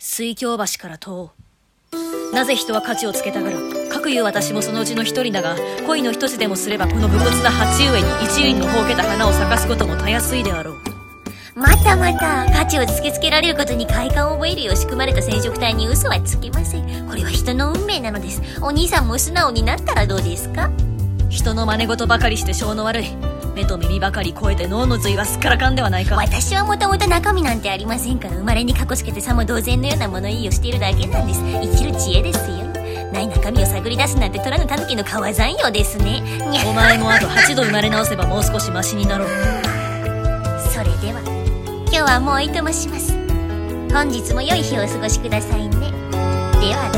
水郷橋から問おう。なぜ人は価値をつけたがる。かくいう私もそのうちの一人だが、恋の一つでもすればこの武骨な鉢植えに一輪のほうけた花を咲かすこともたやすいであろう。 また価値を突きつけられることに快感を覚えるよう仕組まれた染色体に嘘はつけません。これは人の運命なのです。お兄さんも素直になったらどうですか。 人の真似事ばかりして性の悪い。目と耳ばかり超えて脳の髄はすっからかんではないか。 私はもともと中身なんてありませんから、生まれにかこつけてさも同然のような物言いをしているだけなんです。生きる知恵ですよ。ない中身を探り出すなんて虎の狸の川山用ですね。 お前もあと8度生まれ直せばもう少しマシになろう。 それでは今日はもうおいともします。本日も良い日をお過ごしくださいね。では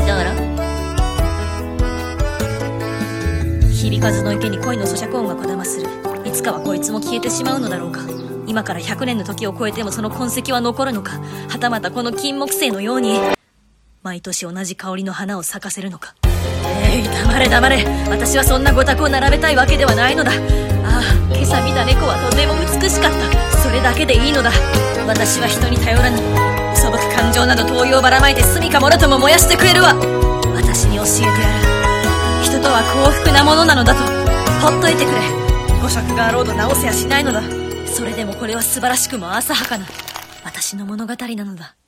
どうろ。響かずの池に恋の咀嚼音がこだまする。いつかはこいつも消えてしまうのだろうか。今から100年の時を超えてもその痕跡は残るのか、はたまたこの金木犀のように毎年同じ香りの花を咲かせるのか。黙れ黙れ。私はそんなごたくを並べたいわけではないのだ。ああ、今朝見た猫はとても美しかった。それだけでいいのだ。私は人に頼らぬ。素朴感情など灯油をばらまいて隅かもろとも燃やしてくれるわ。私に教えてやる。人とは幸福なものなのだと。ほっといてくれ。誤色があろうと直せやしないのだ。それでもこれは素晴らしくも浅はかな私の物語なのだ。